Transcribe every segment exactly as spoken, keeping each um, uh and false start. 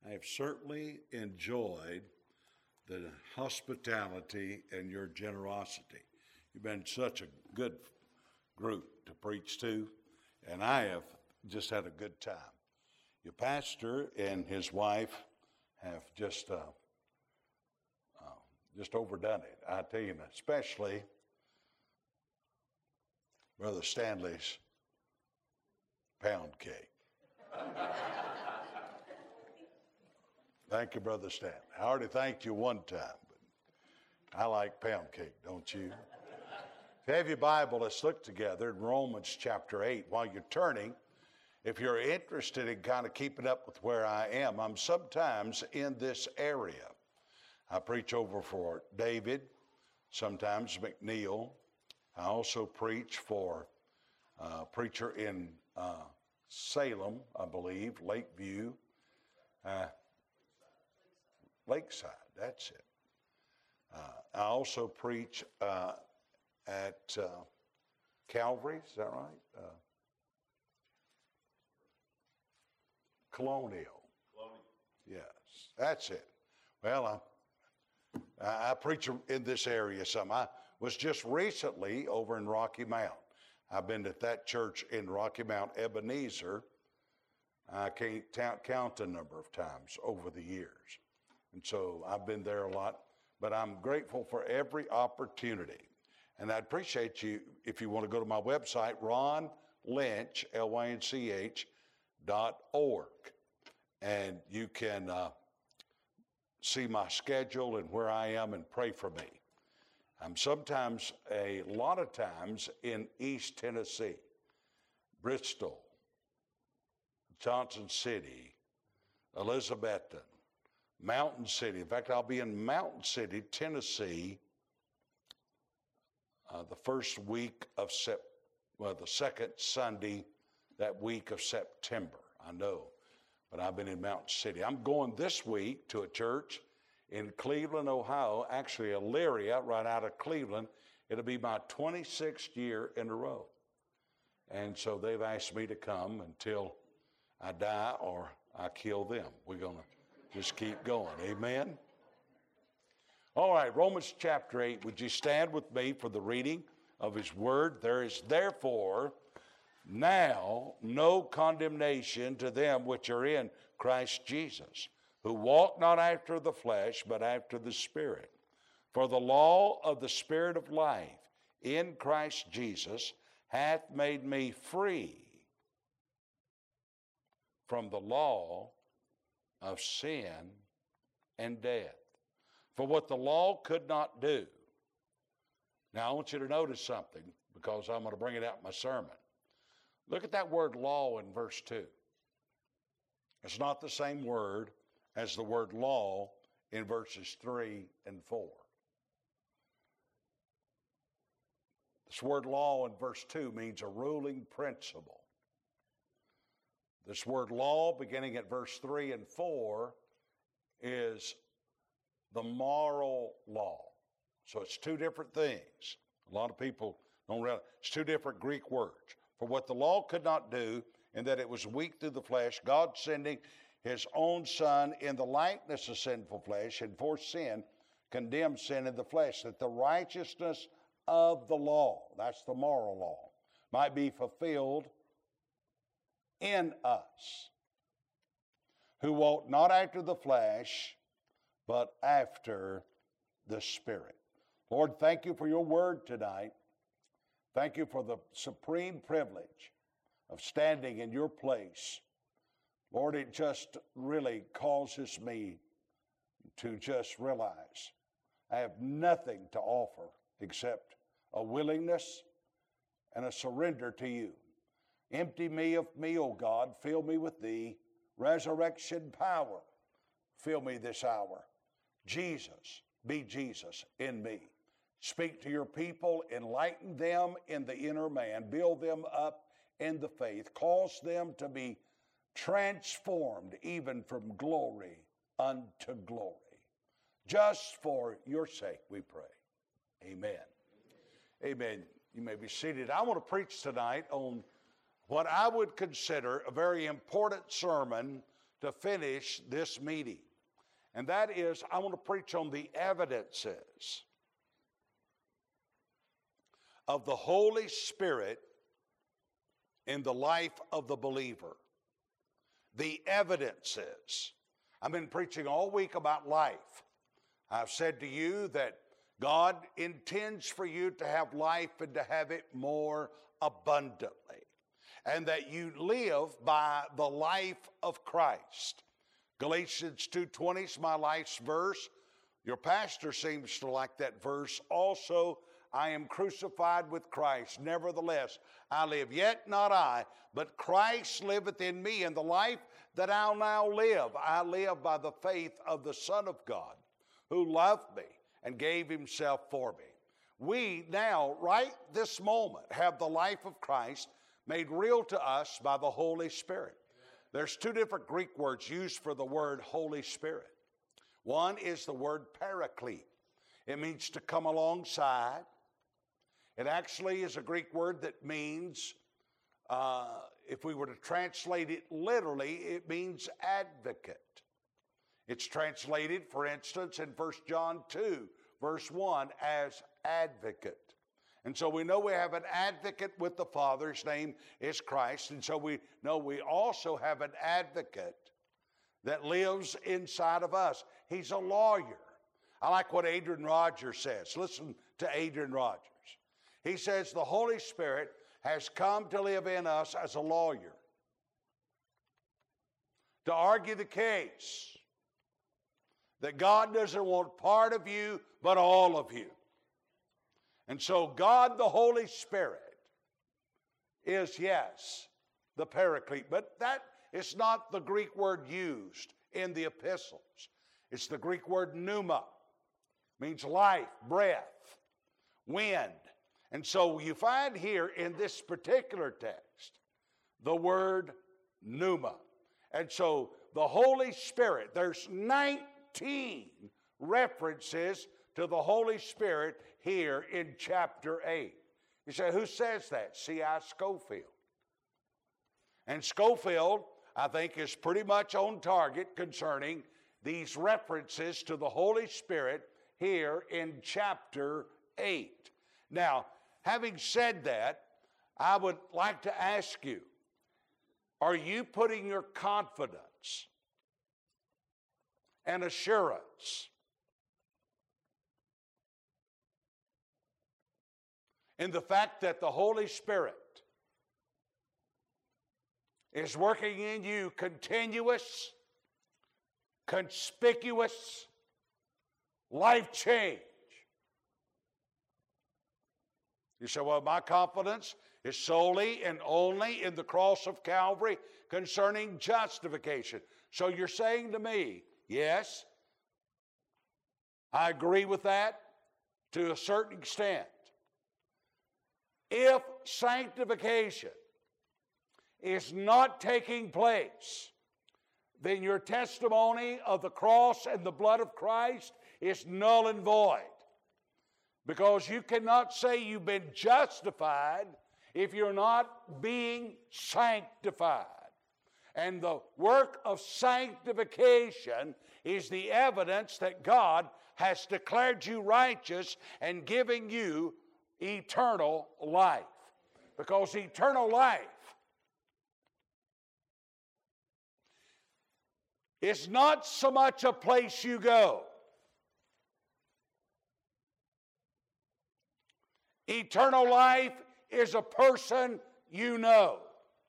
I have certainly enjoyed the hospitality and your generosity. You've been such a good group to preach to, and I have just had a good time. Your pastor and his wife have just uh, uh, just overdone it. I tell you, especially Brother Stanley's pound cake. Thank you, Brother Stanley. I already thanked you one time, but I like pound cake, don't you? If you have your Bible, let's look together in Romans chapter eight. While you're turning, if you're interested in kind of keeping up with where I am, I'm sometimes in this area. I preach over for David, sometimes McNeil. I also preach for a preacher in uh, Salem, I believe, Lakeview. Uh, Lakeside, that's it. Uh, I also preach uh, at uh, Calvary, is that right? Uh, Colonial. Colonial. Yes, that's it. Well, I, I preach in this area some. I was just recently over in Rocky Mount. I've been at that church in Rocky Mount, Ebenezer. I can't count, count a number of times over the years. And so I've been there a lot, but I'm grateful for every opportunity. And I'd appreciate you if you want to go to my website, Ron Lynch, L Y N C H, dot org. And you can uh, see my schedule and where I am and pray for me. I'm sometimes, a lot of times, in East Tennessee, Bristol, Johnson City, Elizabethton, Mountain City. In fact, I'll be in Mountain City, Tennessee, uh, the first week of Sep, well, the second Sunday that week of September. I know, but I've been in Mountain City. I'm going this week to a church in Cleveland, Ohio, actually Elyria, right out of Cleveland. It'll be my twenty-sixth year in a row. And so they've asked me to come until I die or I kill them. We're going to just keep going. Amen? All right, Romans chapter eight. Would you stand with me for the reading of his word? There is therefore now no condemnation to them which are in Christ Jesus, who walk not after the flesh, but after the Spirit. For the law of the Spirit of life in Christ Jesus hath made me free from the law of sin and death. For what the law could not do. Now I want you to notice something, because I'm going to bring it out in my sermon. Look at that word law in verse two. It's not the same word as the word law in verses three and four. This word law in verse two means a ruling principle. This word law, beginning at verse three and four, is the moral law. So it's two different things. A lot of people don't realize it's two different Greek words. For what the law could not do, in that it was weak through the flesh, God sending his own Son in the likeness of sinful flesh, and for sin, condemned sin in the flesh, that the righteousness of the law, that's the moral law, might be fulfilled in us, who walk not after the flesh, but after the Spirit. Lord, thank you for your word tonight. Thank you for the supreme privilege of standing in your place. Lord, it just really causes me to just realize I have nothing to offer except a willingness and a surrender to you. Empty me of me, O God. Fill me with thee. Resurrection power. Fill me this hour. Jesus, be Jesus in me. Speak to your people. Enlighten them in the inner man. Build them up in the faith. Cause them to be transformed even from glory unto glory. Just for your sake we pray. Amen. Amen. You may be seated. I want to preach tonight on what I would consider a very important sermon to finish this meeting. And that is, I want to preach on the evidences of the Holy Spirit in the life of the believer. The evidences. I've been preaching all week about life. I've said to you that God intends for you to have life and to have it more abundantly, and that you live by the life of Christ. Galatians two twenty is my life's verse. Your pastor seems to like that verse also. I am crucified with Christ. Nevertheless, I live, yet not I, but Christ liveth in me. And the life that I'll now live, I live by the faith of the Son of God, who loved me and gave himself for me. We now, right this moment, have the life of Christ made real to us by the Holy Spirit. There's two different Greek words used for the word Holy Spirit. One is the word paraclete. It means to come alongside. It actually is a Greek word that means, uh, if we were to translate it literally, it means advocate. It's translated, for instance, in First John two, verse one, as advocate. And so we know we have an advocate with the Father. His name is Christ. And so we know we also have an advocate that lives inside of us. He's a lawyer. I like what Adrian Rogers says. Listen to Adrian Rogers. He says the Holy Spirit has come to live in us as a lawyer, to argue the case that God doesn't want part of you, but all of you. And so God, the Holy Spirit, is, yes, the paraclete. But that is not the Greek word used in the epistles. It's the Greek word pneuma. Means life, breath, wind. And so you find here in this particular text the word pneuma. And so the Holy Spirit, there's nineteen references to the Holy Spirit here in chapter eight. You say, who says that? C I Scofield. And Scofield, I think, is pretty much on target concerning these references to the Holy Spirit here in chapter eight. Now, having said that, I would like to ask you, are you putting your confidence and assurance in the fact that the Holy Spirit is working in you continuous, conspicuous life change? You say, well, my confidence is solely and only in the cross of Calvary concerning justification. So you're saying to me, yes, I agree with that to a certain extent. If sanctification is not taking place, then your testimony of the cross and the blood of Christ is null and void. Because you cannot say you've been justified if you're not being sanctified. And the work of sanctification is the evidence that God has declared you righteous and giving you eternal life. Because eternal life is not so much a place you go. Eternal life is a person you know.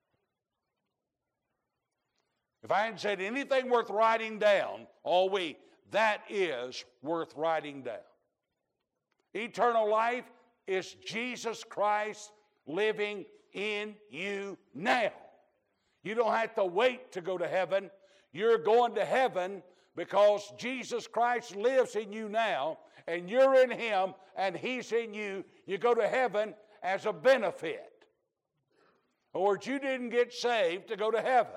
If I hadn't said anything worth writing down all week, that is worth writing down. Eternal life is Jesus Christ living in you now. You don't have to wait to go to heaven. You're going to heaven because Jesus Christ lives in you now, and you're in Him, and He's in you. You go to heaven as a benefit. Or you didn't get saved to go to heaven.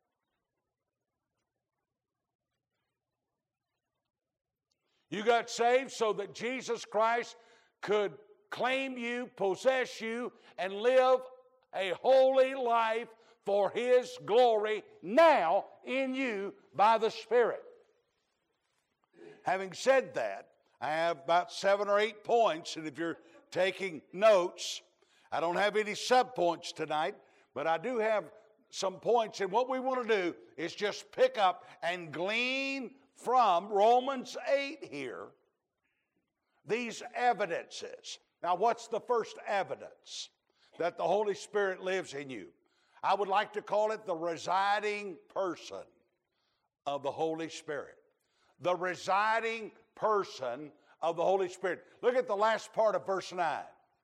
You got saved so that Jesus Christ could claim you, possess you, and live a holy life for His glory now in you by the Spirit. Having said that, I have about seven or eight points, and if you're taking notes, I don't have any subpoints tonight, but I do have some points, and what we want to do is just pick up and glean from Romans eight here these evidences. Now, what's the first evidence that the Holy Spirit lives in you? I would like to call it the residing person of the Holy Spirit. The residing person of the Holy Spirit. Look at the last part of verse nine.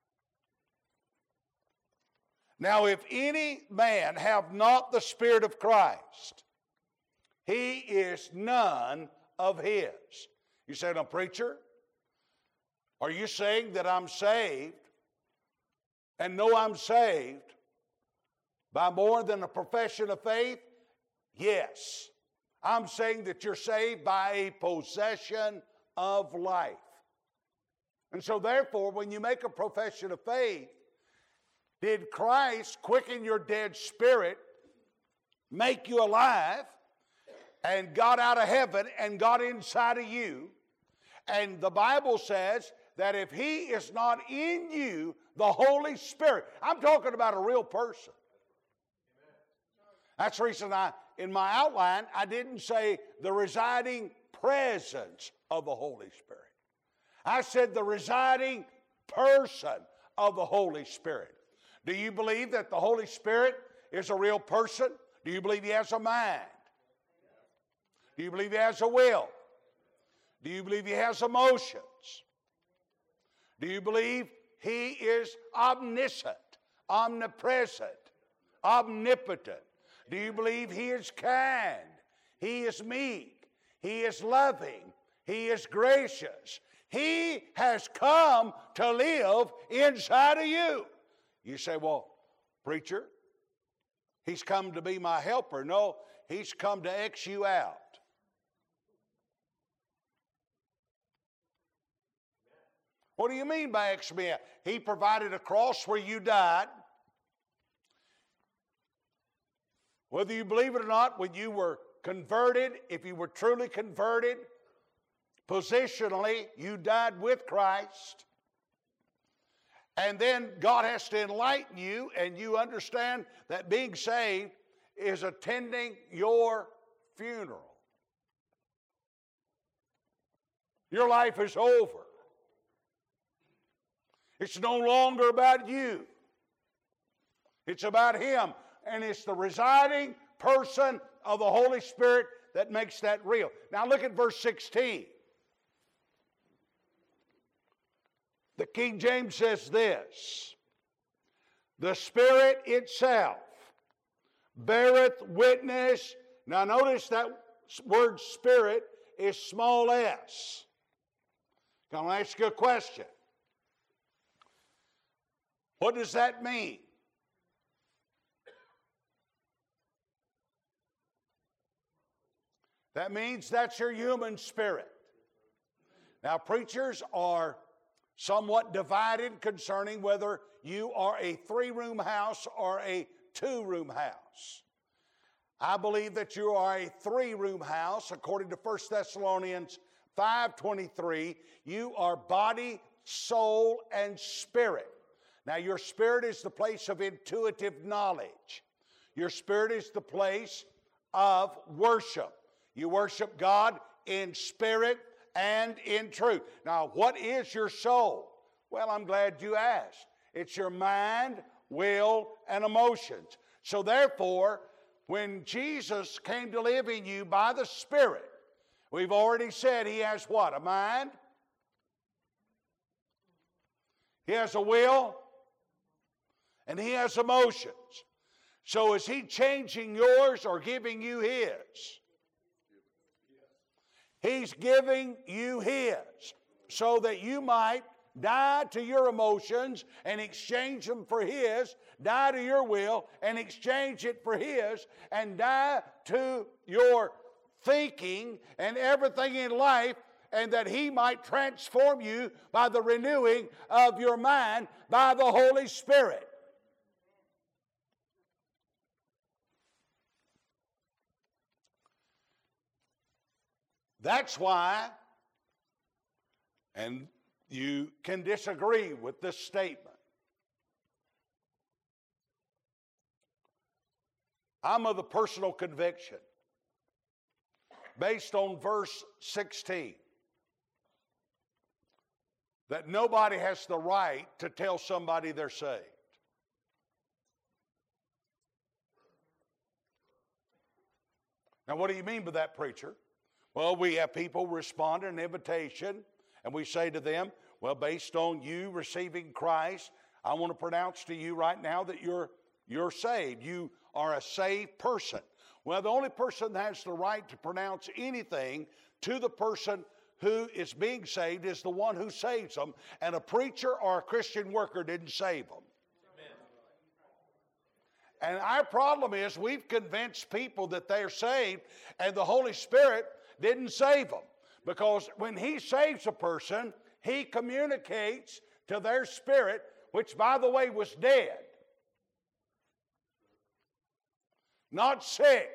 Now, if any man have not the Spirit of Christ, he is none of His. You say, now, preacher, are you saying that I'm saved and know I'm saved by more than a profession of faith? Yes. I'm saying that you're saved by a possession of life. And so therefore, when you make a profession of faith, did Christ quicken your dead spirit, make you alive, and got out of heaven and got inside of you? And the Bible says that if He is not in you, the Holy Spirit, I'm talking about a real person. That's the reason I, in my outline, I didn't say the residing presence of the Holy Spirit. I said the residing person of the Holy Spirit. Do you believe that the Holy Spirit is a real person? Do you believe He has a mind? Do you believe He has a will? Do you believe He has emotions? Do you believe He is omniscient, omnipresent, omnipotent? Do you believe He is kind? He is meek. He is loving. He is gracious. He has come to live inside of you. You say, well, preacher, He's come to be my helper. No, He's come to X you out. What do you mean by X me out? He provided a cross where you died. Whether you believe it or not, when you were converted, if you were truly converted, positionally, you died with Christ. And then God has to enlighten you, and you understand that being saved is attending your funeral. Your life is over. It's no longer about you. It's about Him. And it's the residing person of the Holy Spirit that makes that real. Now look at verse sixteen. The King James says this: the Spirit itself beareth witness. Now notice that word Spirit is small s. Can I ask you a question? What does that mean? That means that's your human spirit. Now, preachers are somewhat divided concerning whether you are a three-room house or a two-room house. I believe that you are a three-room house. According to First Thessalonians five twenty-three, you are body, soul, and spirit. Now, your spirit is the place of intuitive knowledge. Your spirit is the place of worship. You worship God in spirit and in truth. Now, what is your soul? Well, I'm glad you asked. It's your mind, will, and emotions. So therefore, when Jesus came to live in you by the Spirit, we've already said He has what? A mind? He has a will? And He has emotions. So is He changing yours or giving you His? He's giving you His so that you might die to your emotions and exchange them for His, die to your will and exchange it for His, and die to your thinking and everything in life, and that He might transform you by the renewing of your mind by the Holy Spirit. That's why, and you can disagree with this statement, I'm of the personal conviction, based on verse sixteen, that nobody has the right to tell somebody they're saved. Now, what do you mean by that, preacher? Well, we have people respond to an invitation, and we say to them, well, based on you receiving Christ, I want to pronounce to you right now that you're, you're saved. You are a saved person. Well, the only person that has the right to pronounce anything to the person who is being saved is the one who saves them, and a preacher or a Christian worker didn't save them. And our problem is we've convinced people that they're saved, and the Holy Spirit didn't save them. Because when He saves a person, He communicates to their spirit, which, by the way, was dead. Not sick.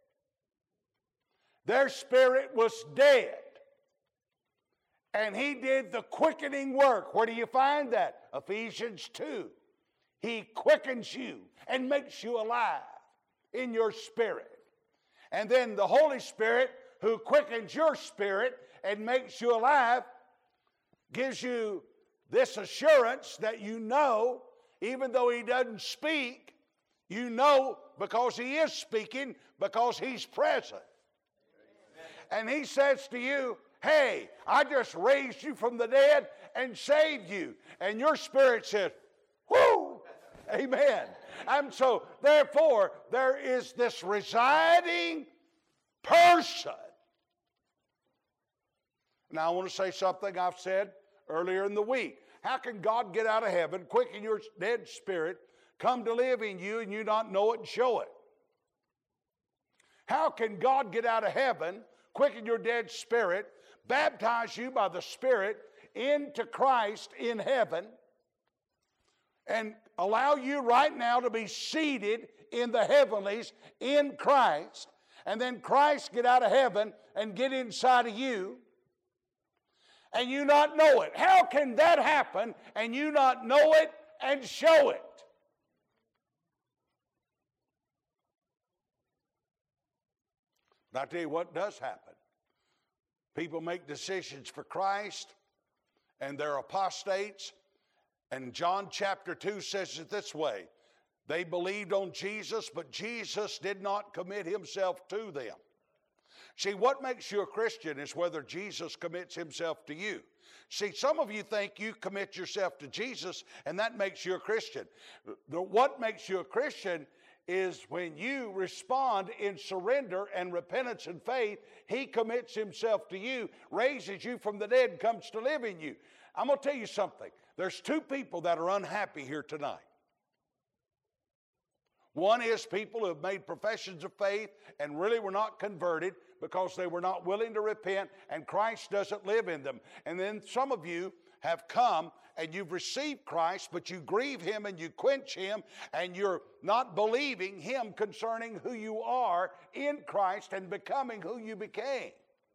Their spirit was dead. And He did the quickening work. Where do you find that? Ephesians two. He quickens you and makes you alive in your spirit. And then the Holy Spirit, who quickens your spirit and makes you alive, gives you this assurance that you know, even though He doesn't speak, you know because He is speaking, because He's present. And He says to you, hey, I just raised you from the dead and saved you. And your spirit says, whoo! Amen. And so, therefore, there is this residing person. Now, I want to say something I've said earlier in the week. How can God get out of heaven, quicken your dead spirit, come to live in you, and you not know it and show it? How can God get out of heaven, quicken your dead spirit, baptize you by the Spirit into Christ in heaven, and allow you right now to be seated in the heavenlies in Christ, and then Christ get out of heaven and get inside of you, and you not know it? How can that happen and you not know it and show it? But I tell you what does happen. People make decisions for Christ, and they're apostates. And John chapter two says it this way. They believed on Jesus, but Jesus did not commit Himself to them. See, what makes you a Christian is whether Jesus commits Himself to you. See, some of you think you commit yourself to Jesus, and that makes you a Christian. The, what makes you a Christian is when you respond in surrender and repentance and faith. He commits Himself to you, raises you from the dead, and comes to live in you. I'm going to tell you something. There's two people that are unhappy here tonight. One is people who have made professions of faith and really were not converted because they were not willing to repent, and Christ doesn't live in them. And then some of you have come and you've received Christ, but you grieve Him and you quench Him, and you're not believing Him concerning who you are in Christ and becoming who you became.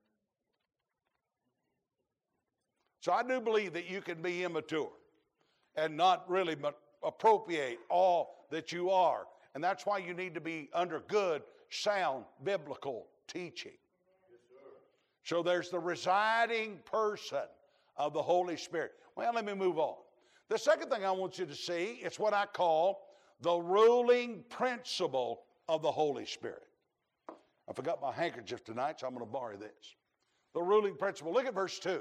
So I do believe that you can be immature and not really appropriate all that you are. And that's why you need to be under good, sound, biblical teaching. Yes, sir. So there's the residing person of the Holy Spirit. Well, let me move on. The second thing I want you to see is what I call the ruling principle of the Holy Spirit. I forgot my handkerchief tonight, so I'm going to borrow this. The ruling principle. Look at verse two.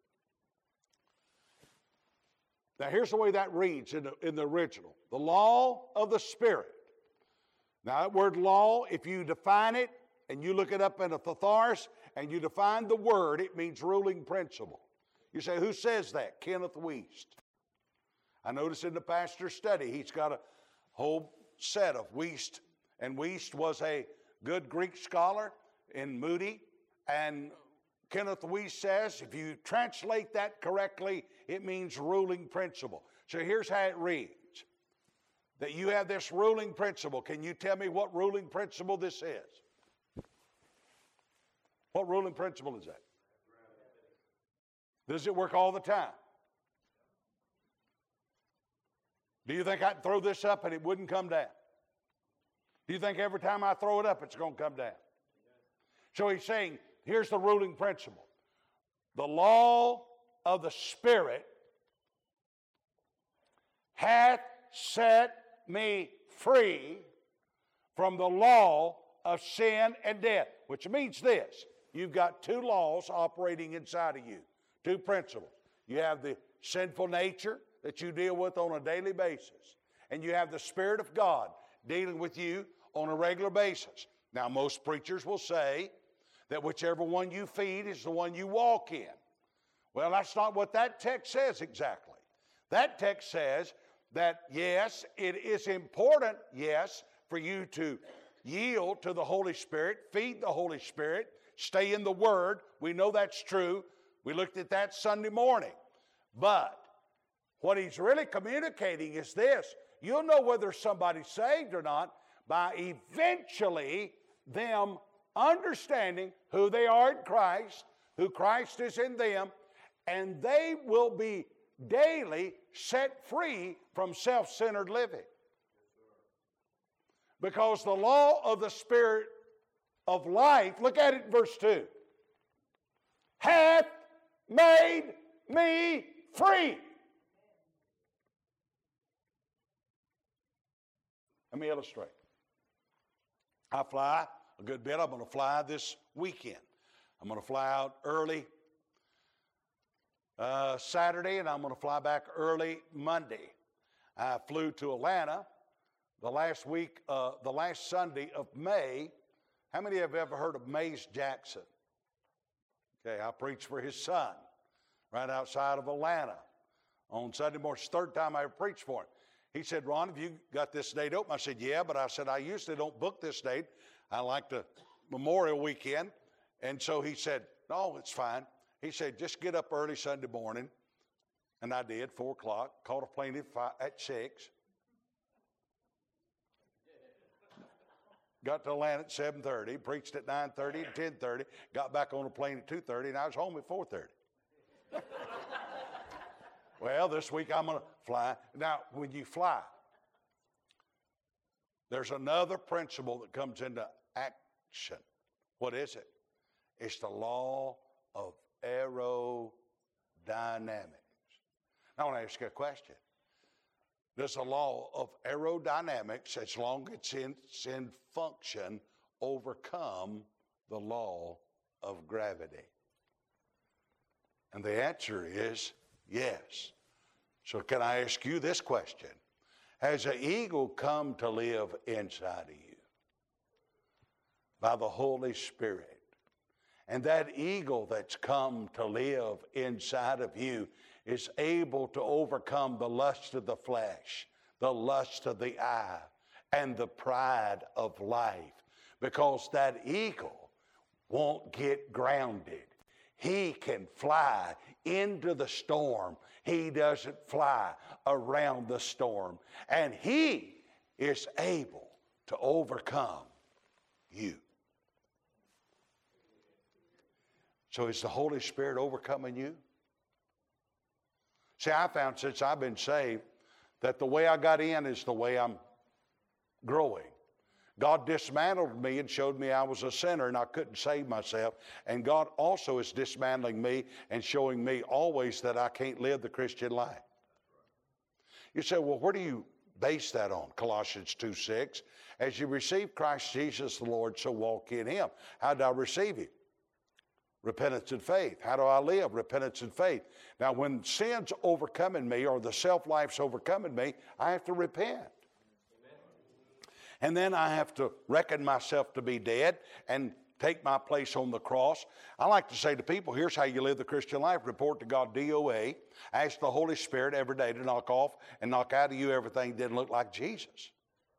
Now, here's the way that reads in the, in the original. The law of the Spirit. Now, that word law, if you define it, and you look it up in a thesaurus, and you define the word, it means ruling principle. You say, who says that? Kenneth Wuest. I notice in the pastor's study, he's got a whole set of Wuest. And Wuest was a good Greek scholar in Moody, and Kenneth Wuest says, if you translate that correctly, it means ruling principle. So here's how it reads. That you have this ruling principle. Can you tell me what ruling principle this is? What ruling principle is that? Does it work all the time? Do you think I can throw this up and it wouldn't come down? Do you think every time I throw it up it's going to come down? So he's saying, here's the ruling principle. The law of the Spirit hath set me free from the law of sin and death, which means this. You've got two laws operating inside of you, two principles. You have the sinful nature that you deal with on a daily basis, and you have the Spirit of God dealing with you on a regular basis. Now, most preachers will say that whichever one you feed is the one you walk in. Well, that's not what that text says exactly. That text says that, yes, it is important, yes, for you to yield to the Holy Spirit, feed the Holy Spirit, stay in the Word. We know that's true. We looked at that Sunday morning. But what he's really communicating is this. You'll know whether somebody's saved or not by eventually them understanding who they are in Christ, who Christ is in them, and they will be daily set free from self-centered living. Because the law of the Spirit of life, look at it in verse two, hath made me free. Let me illustrate. I fly a good bit. I'm going to fly this weekend. I'm going to fly out early uh, Saturday, and I'm going to fly back early Monday. I flew to Atlanta the last week, uh, the last Sunday of May. How many have ever heard of Mays Jackson? Okay, I preached for his son right outside of Atlanta on Sunday morning. It's the third time I ever preached for him. He said, Ron, have you got this date open? I said, yeah, but I said, I usually don't book this date. I like the Memorial Weekend. And so he said, no, it's fine. He said, just get up early Sunday morning. And I did, four o'clock, caught a plane at, five, at six. Got to Atlanta at seven thirty, preached at nine thirty and ten thirty, got back on a plane at two thirty, and I was home at four thirty. Well, this week I'm going to fly. Now, when you fly, there's another principle that comes into action. What is it? It's the law of aerodynamics. Now, I want to ask you a question. Does the law of aerodynamics, as long as it's in function, overcome the law of gravity? And the answer is yes. So can I ask you this question? Has an eagle come to live inside of you by the Holy Spirit? And that eagle that's come to live inside of you is able to overcome the lust of the flesh, the lust of the eye, and the pride of life. Because that eagle won't get grounded. He can fly into the storm. He doesn't fly around the storm. And he is able to overcome you. So is the Holy Spirit overcoming you? See, I found since I've been saved that the way I got in is the way I'm growing. God dismantled me and showed me I was a sinner and I couldn't save myself. And God also is dismantling me and showing me always that I can't live the Christian life. You say, well, where do you base that on? Colossians two six. As you receive Christ Jesus the Lord, so walk in him. How do I receive him? Repentance and faith. How do I live? Repentance and faith. Now, when sin's overcoming me or the self-life's overcoming me, I have to repent. And then I have to reckon myself to be dead and take my place on the cross. I like to say to people, here's how you live the Christian life. Report to God D O A. Ask the Holy Spirit every day to knock off and knock out of you everything that didn't look like Jesus.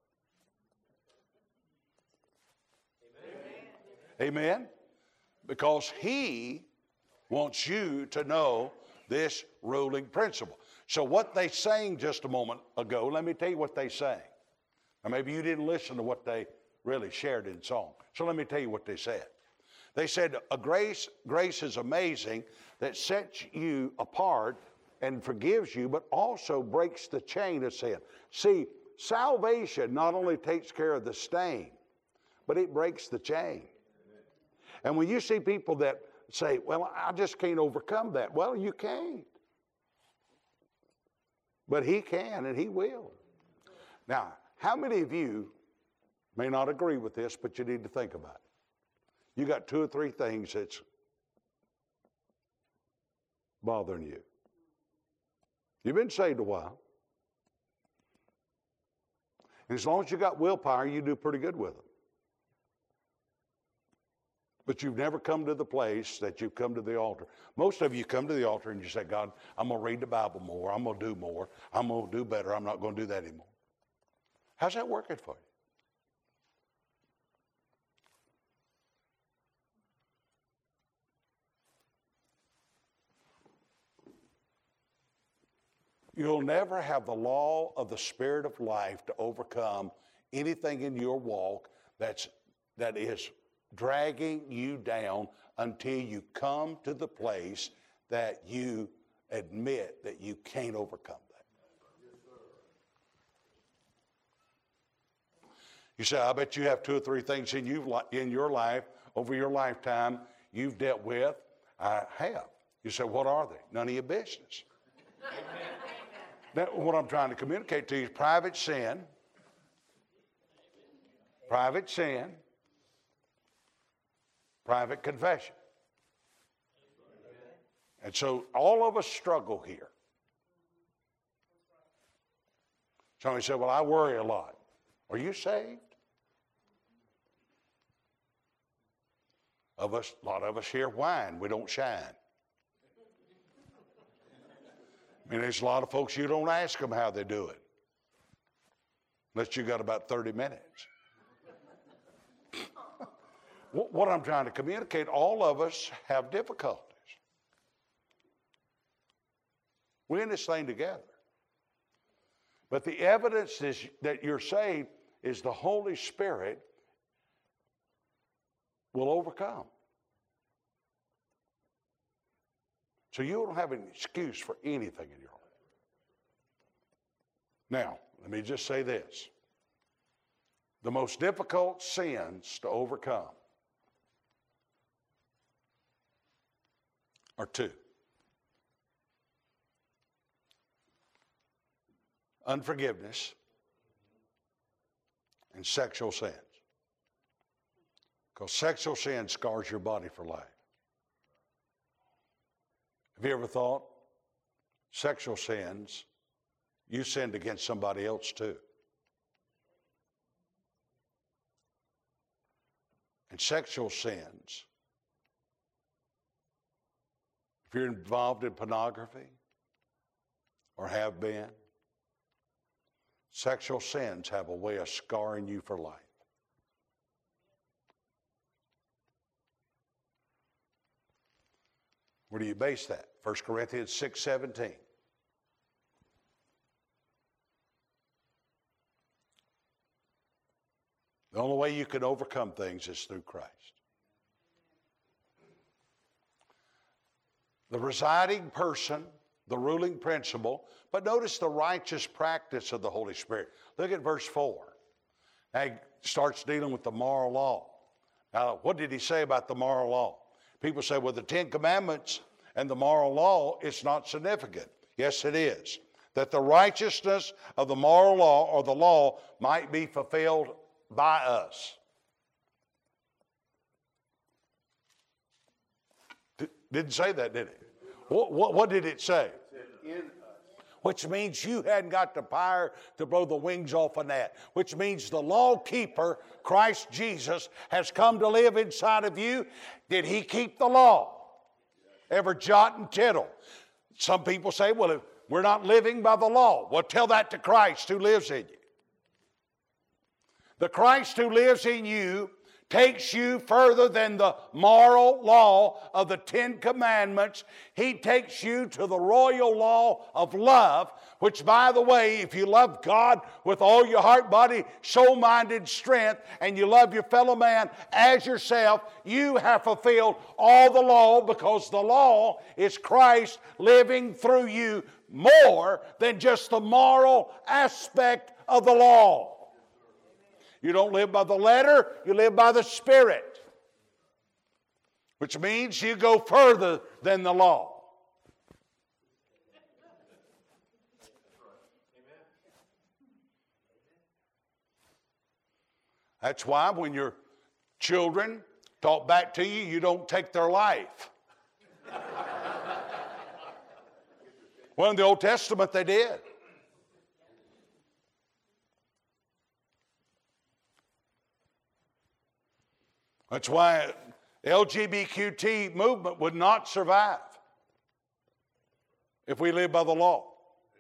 Amen? Amen? Because he wants you to know this ruling principle. So what they sang just a moment ago, let me tell you what they sang. Or maybe you didn't listen to what they really shared in song. So let me tell you what they said. They said a grace, grace is amazing that sets you apart and forgives you, but also breaks the chain of sin. See, salvation not only takes care of the stain, but it breaks the chain. And when you see people that say, well, I just can't overcome that. Well, you can't. But he can and he will. Now, how many of you may not agree with this, but you need to think about it? You got two or three things that's bothering you. You've been saved a while. And as long as you got willpower, you do pretty good with them. But you've never come to the place that you've come to the altar. Most of you come to the altar and you say, God, I'm going to read the Bible more. I'm going to do more. I'm going to do better. I'm not going to do that anymore. How's that working for you? You'll never have the law of the Spirit of life to overcome anything in your walk that's, that is dragging you down until you come to the place that you admit that you can't overcome that. You say, I bet you have two or three things in, you, in your life over your lifetime you've dealt with. I have. You say, what are they? None of your business. Now, what I'm trying to communicate to you is private sin, private sin, private confession. And so all of us struggle here. Somebody said, well, I worry a lot. Are you saved? Of us, a lot of us here whine. We don't shine. I mean, there's a lot of folks you don't ask them how they do it. Unless you got about thirty minutes. What I'm trying to communicate, all of us have difficulties. We're in this thing together. But the evidence is that you're saved is the Holy Spirit will overcome. So you don't have an excuse for anything in your life. Now, let me just say this. The most difficult sins to overcome are two. Unforgiveness and sexual sins. Because sexual sin scars your body for life. Have you ever thought sexual sins, you sinned against somebody else too? And sexual sins, if you're involved in pornography or have been, sexual sins have a way of scarring you for life. Where do you base that? First Corinthians six seventeen. The only way you can overcome things is through Christ. The residing person, the ruling principle, but notice the righteous practice of the Holy Spirit. Look at verse four. Now he starts dealing with the moral law. Now, what did he say about the moral law? People say, well, the Ten Commandments and the moral law, it's not significant. Yes, it is. That the righteousness of the moral law or the law might be fulfilled by us. D- didn't say that, did it? What, what, what did it say? In us. Which means you hadn't got the power to blow the wings off a gnat. Which means the law keeper, Christ Jesus, has come to live inside of you. Did he keep the law? Every jot and tittle. Some people say, well, if we're not living by the law. Well, tell that to Christ who lives in you. The Christ who lives in you takes you further than the moral law of the Ten Commandments. He takes you to the royal law of love, which, by the way, if you love God with all your heart, body, soul, mind, and strength, and you love your fellow man as yourself, you have fulfilled all the law, because the law is Christ living through you more than just the moral aspect of the law. You don't live by the letter, you live by the Spirit, which means you go further than the law. That's why when your children talk back to you, you don't take their life. Well, in the Old Testament, they did. That's why the L G B T Q movement would not survive if we live by the law.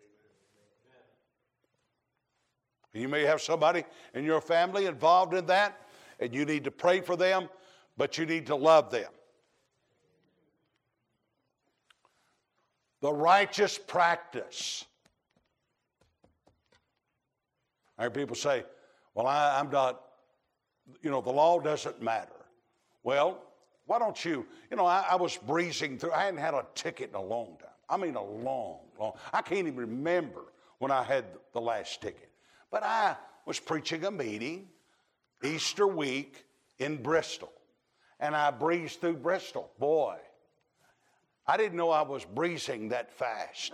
You may have somebody in your family involved in that, and you need to pray for them, but you need to love them. The righteous practice. I hear people say, well, I, I'm not, you know, the law doesn't matter. Well, why don't you, you know, I, I was breezing through. I hadn't had a ticket in a long time. I mean a long, long, I can't even remember when I had the last ticket. But I was preaching a meeting Easter week in Bristol. And I breezed through Bristol. Boy, I didn't know I was breezing that fast.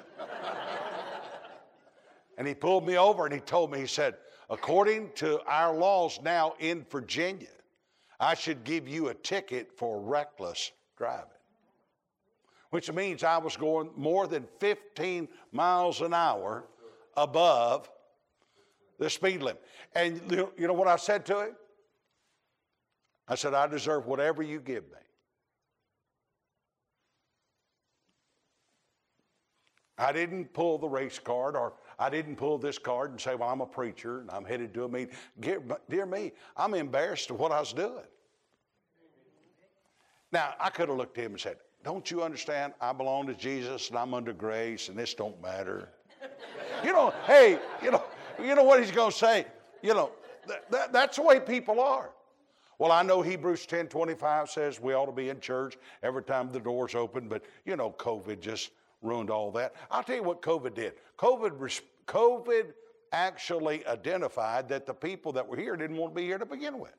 And he pulled me over and he told me, he said, according to our laws now in Virginia, I should give you a ticket for reckless driving. Which means I was going more than fifteen miles an hour above the speed limit. And you know what I said to him? I said, I deserve whatever you give me. I didn't pull the race card, or I didn't pull this card and say, well, I'm a preacher and I'm headed to a meeting. Dear me, I'm embarrassed of what I was doing. Now, I could have looked at him and said, don't you understand? I belong to Jesus and I'm under grace and this don't matter. You know, hey, you know, you know what he's going to say? You know, that, that, that's the way people are. Well, I know Hebrews ten twenty-five says we ought to be in church every time the door's open, but, you know, COVID just ruined all that. I'll tell you what COVID did. COVID, COVID actually identified that the people that were here didn't want to be here to begin with.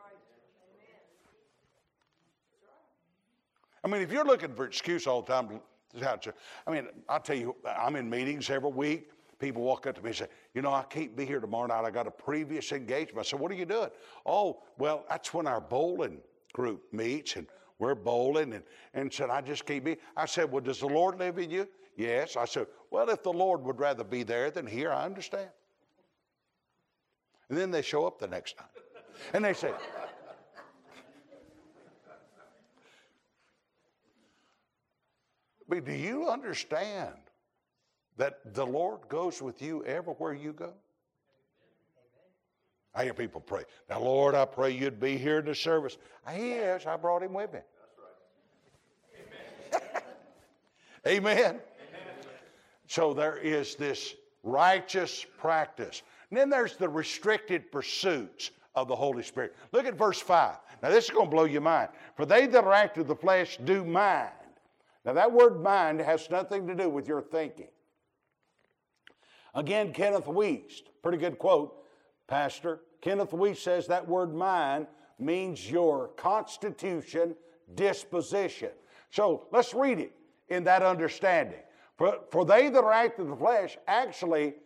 I mean, if you're looking for an excuse all the time, I mean, I'll tell you, I'm in meetings every week. People walk up to me and say, you know, I can't be here tomorrow night. I got a previous engagement. I said, what are you doing? Oh, well, that's when our bowling group meets, and we're bowling, and, and said, I just can't be. I said, well, does the Lord live in you? Yes. I said, well, if the Lord would rather be there than here, I understand. And then they show up the next time. And they say, but do you understand that the Lord goes with you everywhere you go? I hear people pray. Now, Lord, I pray you'd be here in the service. He is. I brought him with me. That's right. Amen. Amen. Amen. So there is this righteous practice. And then there's the restricted pursuits of the Holy Spirit. Look at verse five. Now, this is going to blow your mind. For they that are after the flesh do mind. Now, that word mind has nothing to do with your thinking. Again, Kenneth Wuest, pretty good quote, Pastor. Kenneth Wuest says that word mind means your constitution, disposition. So let's read it in that understanding. For, for they that are after the flesh actually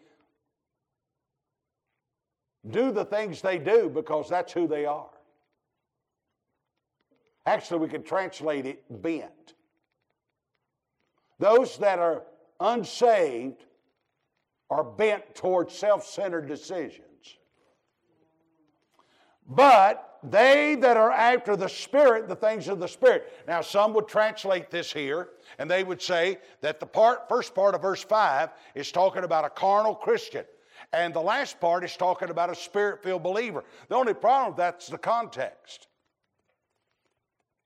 do the things they do because that's who they are. Actually, we could translate it bent. Those that are unsaved are bent towards self-centered decisions. But they that are after the Spirit, the things of the Spirit. Now, some would translate this here, and they would say that the part, first part of verse five is talking about a carnal Christian, and the last part is talking about a Spirit-filled believer. The only problem, that's the context.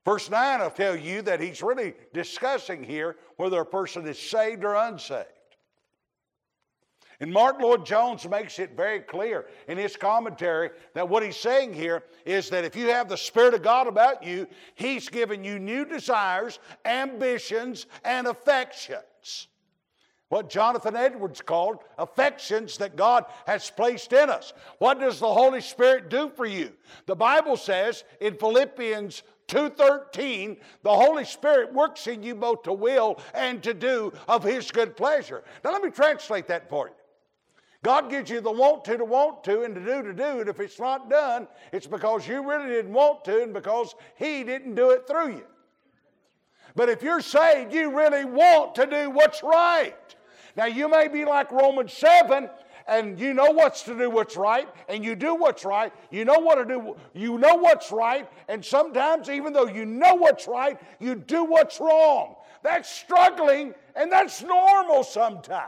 Verse nine will tell you that he's really discussing here whether a person is saved or unsaved. And Mark Lloyd-Jones makes it very clear in his commentary that what he's saying here is that if you have the Spirit of God about you, he's given you new desires, ambitions, and affections. What Jonathan Edwards called affections that God has placed in us. What does the Holy Spirit do for you? The Bible says in Philippians two thirteen, the Holy Spirit works in you both to will and to do of His good pleasure. Now let me translate that for you. God gives you the want to to want to and to do to do, and if it's not done, it's because you really didn't want to and because He didn't do it through you. But if you're saved, you really want to do what's right. Now you may be like Romans seven, and you know what's to do what's right, and you do what's right. You know what to do. You know what's right, and sometimes even though you know what's right, you do what's wrong. That's struggling, and that's normal sometimes.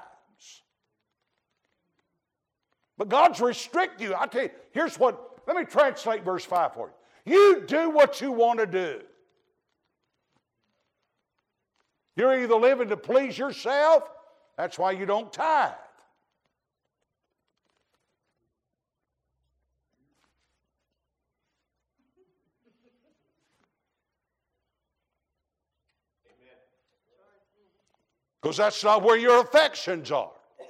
But God's restrict you. I tell you, here's what, let me translate verse five for you. You do what you want to do. You're either living to please yourself, that's why you don't tithe. Because that's not where your affections are.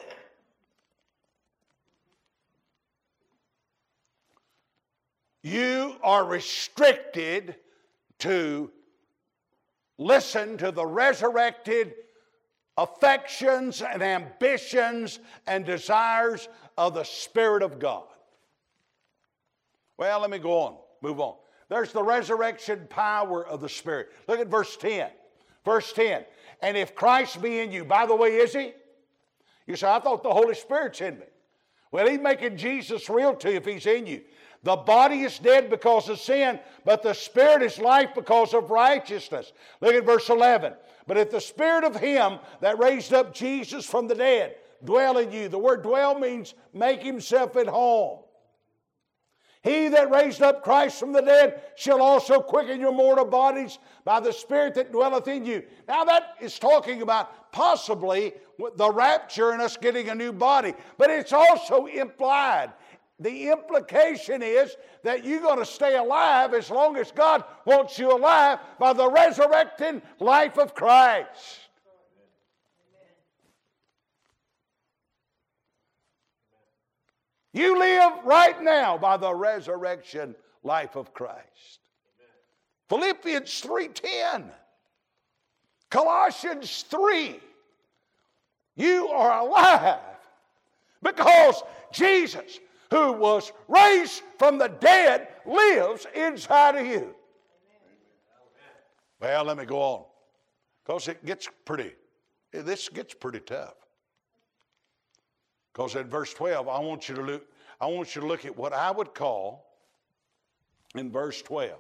You are restricted to listen to the resurrected affections and ambitions and desires of the Spirit of God. Well, let me go on, move on. There's the resurrection power of the Spirit. Look at verse ten. Verse ten. And if Christ be in you, by the way, is He? You say, I thought the Holy Spirit's in me. Well, He's making Jesus real to you if He's in you. The body is dead because of sin, but the Spirit is life because of righteousness. Look at verse eleven. But if the Spirit of Him that raised up Jesus from the dead dwell in you. The word dwell means make Himself at home. He that raised up Christ from the dead shall also quicken your mortal bodies by the Spirit that dwelleth in you. Now that is talking about possibly the rapture and us getting a new body. But it's also implied. The implication is that you're going to stay alive as long as God wants you alive by the resurrecting life of Christ. You live right now by the resurrection life of Christ. Philippians three ten. Colossians three. You are alive because Jesus, who was raised from the dead, lives inside of you. Well, let me go on. Because it gets pretty, this gets pretty tough. Because in verse twelve, I want you to look, I want you to look at what I would call in verse twelve.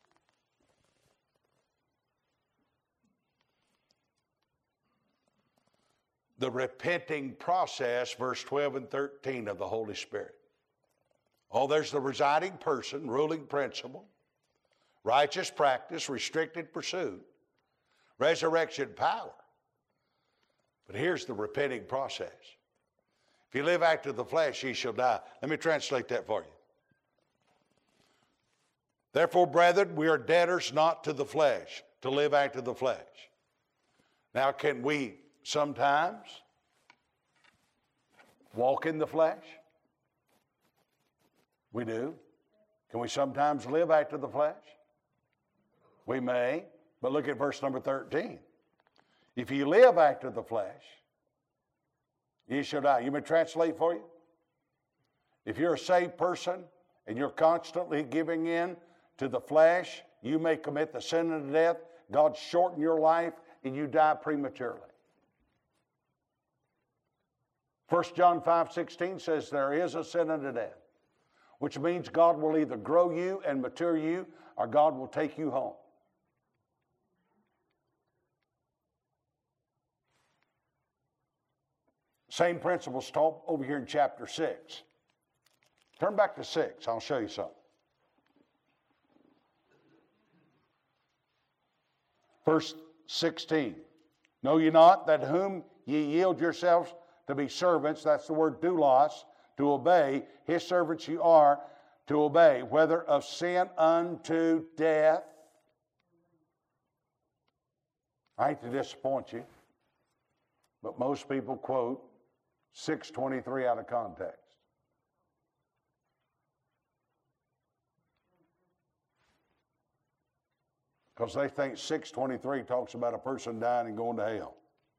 The repenting process, verse twelve and thirteen of the Holy Spirit. Oh, there's the residing person, ruling principle, righteous practice, restricted pursuit, resurrection power. But here's the repenting process. If you live after the flesh, ye shall die. Let me translate that for you. Therefore, brethren, we are debtors not to the flesh, to live after the flesh. Now, can we sometimes walk in the flesh? We do. Can we sometimes live after the flesh? We may, but look at verse number thirteen. If you live after the flesh, ye shall die. You may translate for you? If you're a saved person and you're constantly giving in to the flesh, you may commit the sin of death. God shorten your life and you die prematurely. First John five sixteen says there is a sin unto death, which means God will either grow you and mature you or God will take you home. Same principles taught over here in chapter six. Turn back to six. I'll show you something. Verse sixteen. Know ye not that whom ye yield yourselves to be servants, that's the word doulos, to obey, his servants you are to obey, whether of sin unto death. I hate to disappoint you, but most people quote six twenty-three out of context. Because they think six twenty-three talks about a person dying and going to hell.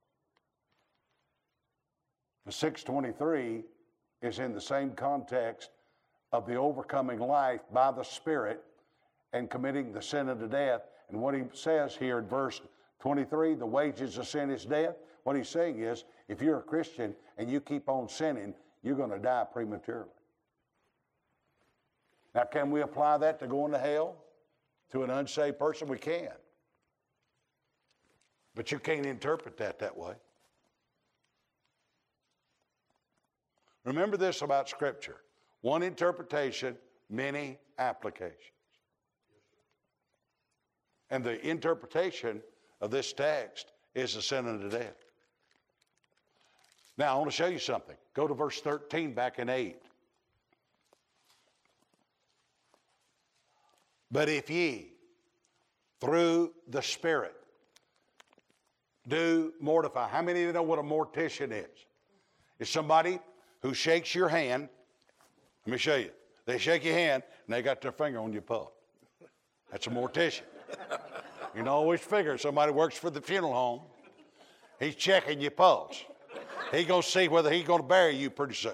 The six twenty-three is in the same context of the overcoming life by the Spirit and committing the sin unto death. And what he says here in verse twenty-three, the wages of sin is death. What he's saying is, if you're a Christian and you keep on sinning, you're going to die prematurely. Now, can we apply that to going to hell? To an unsaved person? We can. But you can't interpret that that way. Remember this about Scripture. One interpretation, many applications. And the interpretation of this text is the sin unto death. Now, I want to show you something. Go to verse thirteen back in eight. But if ye, through the Spirit, do mortify. How many of you know what a mortician is? It's somebody who shakes your hand. Let me show you. They shake your hand, and they got their finger on your pulse. That's a mortician. You can always figure somebody works for the funeral home. He's checking your pulse. He's going to see whether he's going to bury you pretty soon.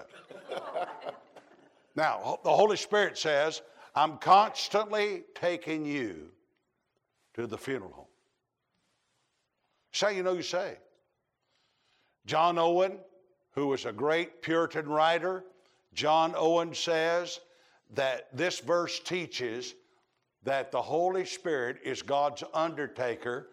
Now, the Holy Spirit says, I'm constantly taking you to the funeral home. That's how you know you're saved. John Owen, who was a great Puritan writer, John Owen says that this verse teaches that the Holy Spirit is God's undertaker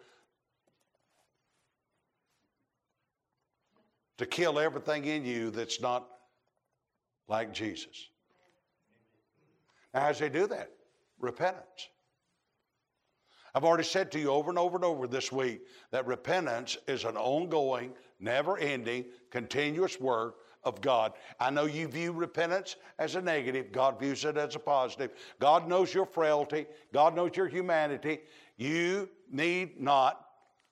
to kill everything in you that's not like Jesus. Now, how does he do that? Repentance. I've already said to you over and over and over this week that repentance is an ongoing, never-ending, continuous work of God. I know you view repentance as a negative. God views it as a positive. God knows your frailty. God knows your humanity. You need not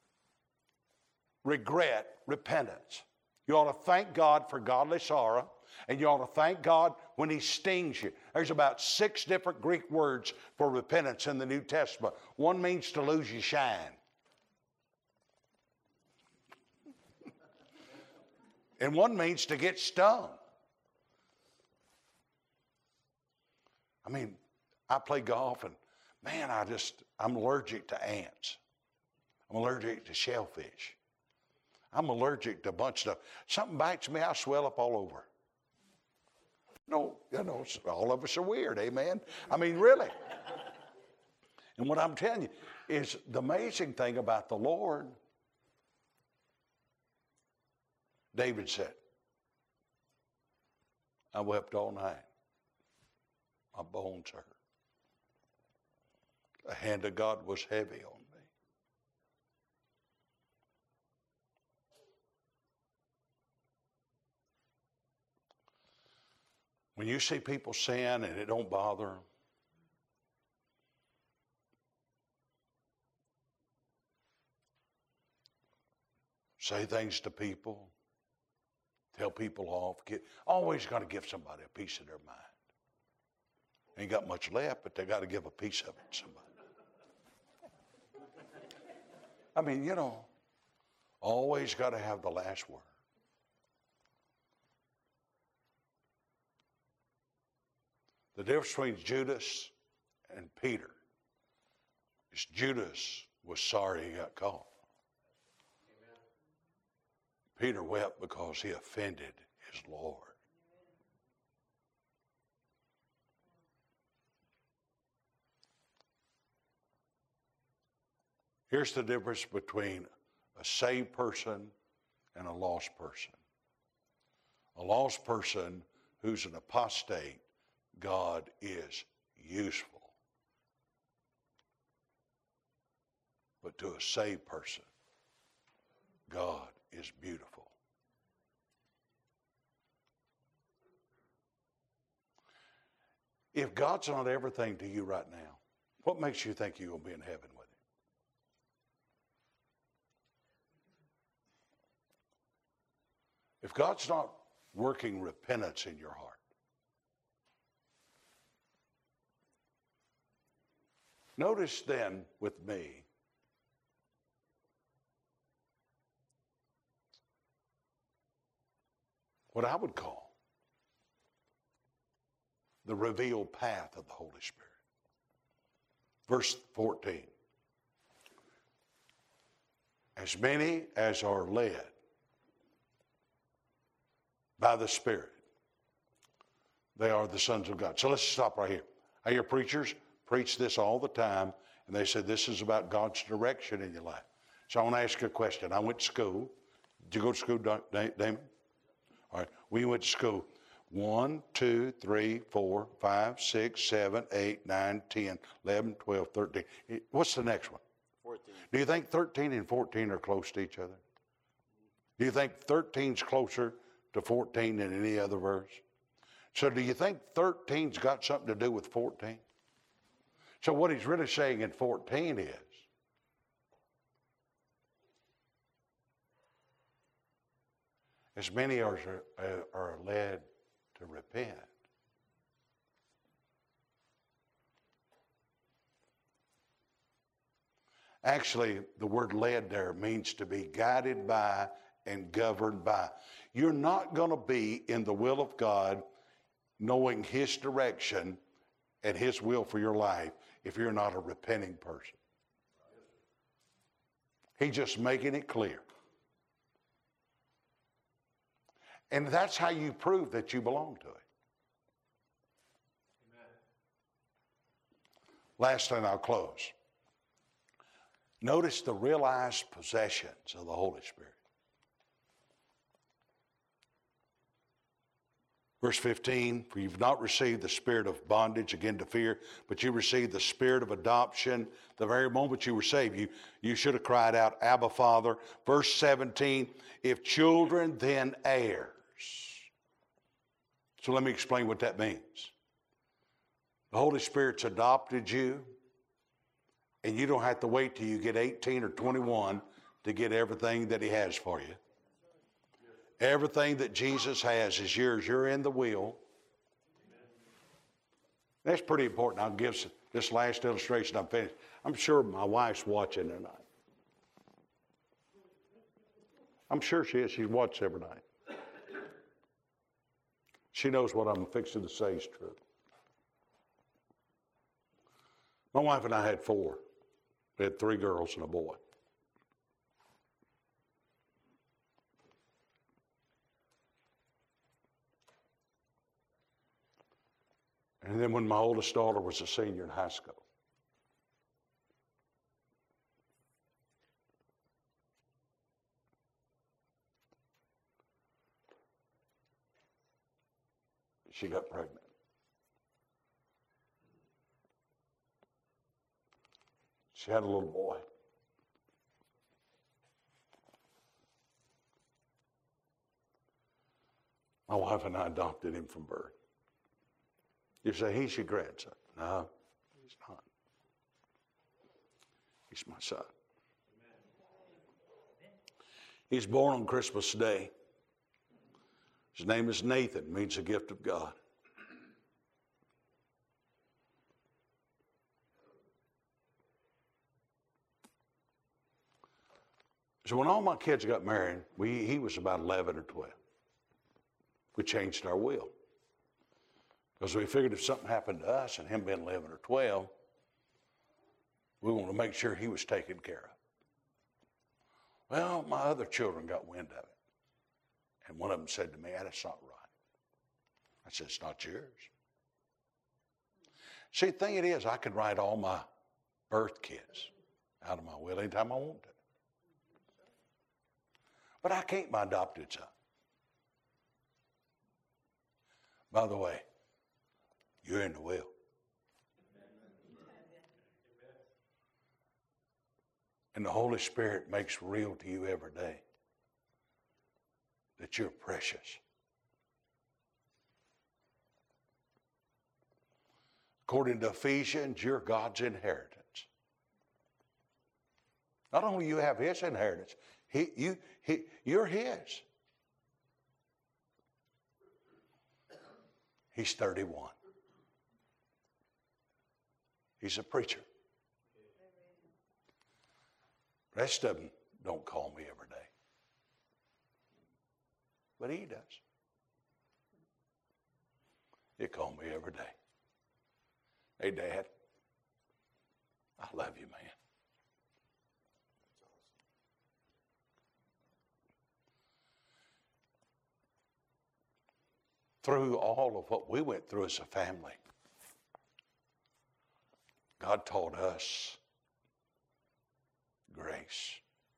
regret repentance. You ought to thank God for godly sorrow, and you ought to thank God when he stings you. There's about six different Greek words for repentance in the New Testament. One means to lose your shine. And one means to get stung. I mean, I play golf and, man, I just, I'm allergic to ants. I'm allergic to shellfish. I'm allergic to a bunch of stuff. Something bites me, I swell up all over. No, you know, all of us are weird, amen? I mean, really. And what I'm telling you is the amazing thing about the Lord, David said, I wept all night. My bones hurt. The hand of God was heavy on me. When you see people sin and it don't bother them, say things to people, tell people off, get, always got to give somebody a piece of their mind. Ain't got much left, but they got to give a piece of it to somebody. I mean, you know, always got to have the last word. The difference between Judas and Peter is Judas was sorry he got caught. Amen. Peter wept because he offended his Lord. Here's the difference between a saved person and a lost person. A lost person who's an apostate, God is useful. But to a saved person, God is beautiful. If God's not everything to you right now, what makes you think you're going to be in heaven with Him? If God's not working repentance in your heart, notice then with me what I would call the revealed path of the Holy Spirit. Verse fourteen. As many as are led by the Spirit, they are the sons of God. So let's stop right here. I hear preachers preach this all the time, and they said this is about God's direction in your life. So I want to ask you a question. I went to school. Did you go to school, Damon? All right. We went to school. One, two, three, four, five, six, seven, eight, nine, ten, eleven, twelve, thirteen. What's the next one? fourteen. Do you think thirteen and fourteen are close to each other? Do you think thirteen's closer to fourteen than any other verse? So do you think thirteen's got something to do with fourteen? So what he's really saying in fourteen is, as many are, are led to repent, actually, the word led there means to be guided by and governed by. You're not going to be in the will of God knowing His direction and His will for your life if you're not a repenting person. He's just making it clear. And that's how you prove that you belong to it. Amen. Last thing, I'll close. Notice the realized possessions of the Holy Spirit. Verse fifteen, for you've not received the spirit of bondage, again to fear, but you received the spirit of adoption. The very moment you were saved, you, you should have cried out, Abba, Father. Verse seventeen, if children, then heirs. So let me explain what that means. The Holy Spirit's adopted you, and you don't have to wait till you get eighteen or twenty-one to get everything that He has for you. Everything that Jesus has is yours. You're in the will. That's pretty important. I'll give this last illustration. I'm finished. I'm sure my wife's watching tonight. I'm sure she is. She watches every night. She knows what I'm fixing to say is true. My wife and I had four. We had three girls and a boy. And then when my oldest daughter was a senior in high school, she got pregnant. She had a little boy. My wife and I adopted him from birth. You say, he's your grandson. No, he's not. He's my son. He's born on Christmas Day. His name is Nathan, means the gift of God. So when all my kids got married, we, he was about eleven or twelve. We changed our will. Because we figured if something happened to us and him being eleven or twelve, we wanted to make sure he was taken care of. Well, my other children got wind of it. And one of them said to me, that's not right. I said, it's not yours. See, the thing it is, I can write all my birth kids out of my will anytime I want to. But I can't my adopted son. By the way, you're in the will. And the Holy Spirit makes real to you every day that you're precious. According to Ephesians, you're God's inheritance. Not only you have His inheritance, he, you, he, you're His. He's thirty-one. He's a preacher. The rest of them don't call me every day. But he does. He call me every day. Hey, Dad, I love you, man. Through all of what we went through as a family, God taught us grace,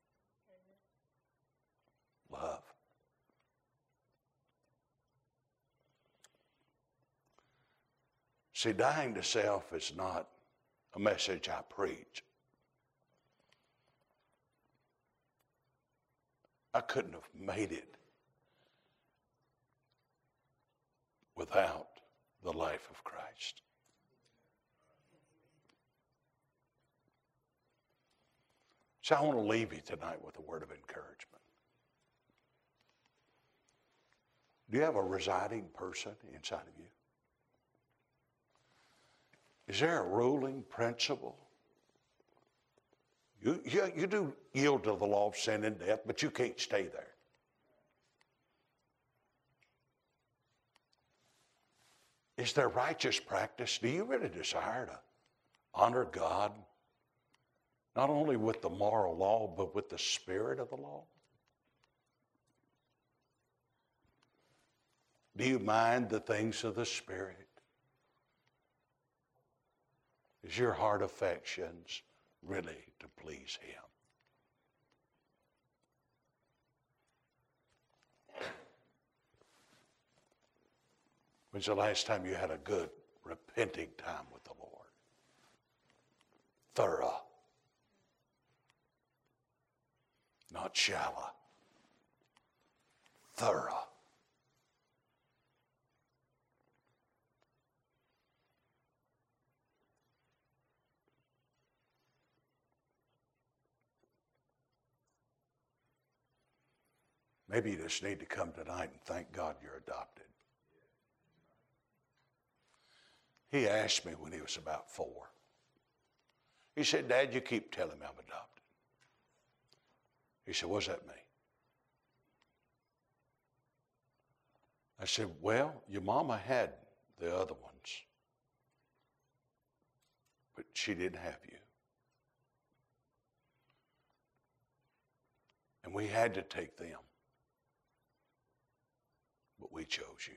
love. See, dying to self is not a message I preach. I couldn't have made it without the life of Christ. So I want to leave you tonight with a word of encouragement. Do you have a residing person inside of you? Is there a ruling principle? You, you, you do yield to the law of sin and death, but you can't stay there. Is there righteous practice? Do you really desire to honor God, not only with the moral law, but with the spirit of the law? Do you mind the things of the Spirit? Is your heart affections really to please Him? When's the last time you had a good, repenting time with the Lord? Thorough. Not shallow. Thorough. Maybe you just need to come tonight and thank God you're adopted. He asked me when he was about four. He said, Dad, you keep telling me I'm adopted. He said, what does that mean? I said, well, your mama had the other ones, but she didn't have you. And we had to take them. But we chose you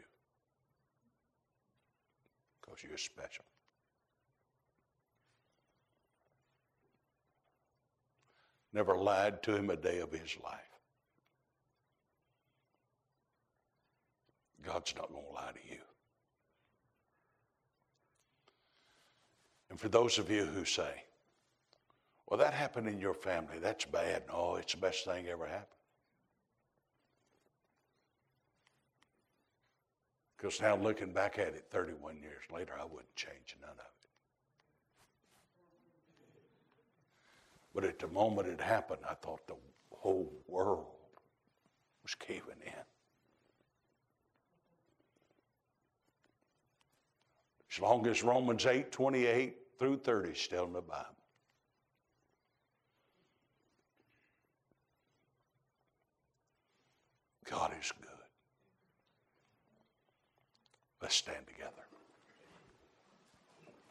because you're special. Never lied to him a day of his life. God's not going to lie to you. And for those of you who say, well, that happened in your family, that's bad. No, it's the best thing ever happened. Because now looking back at it thirty-one years later, I wouldn't change none of it. But at the moment it happened, I thought the whole world was caving in. As long as Romans eight, twenty-eight through thirty is still in the Bible. God is good. Let's stand together.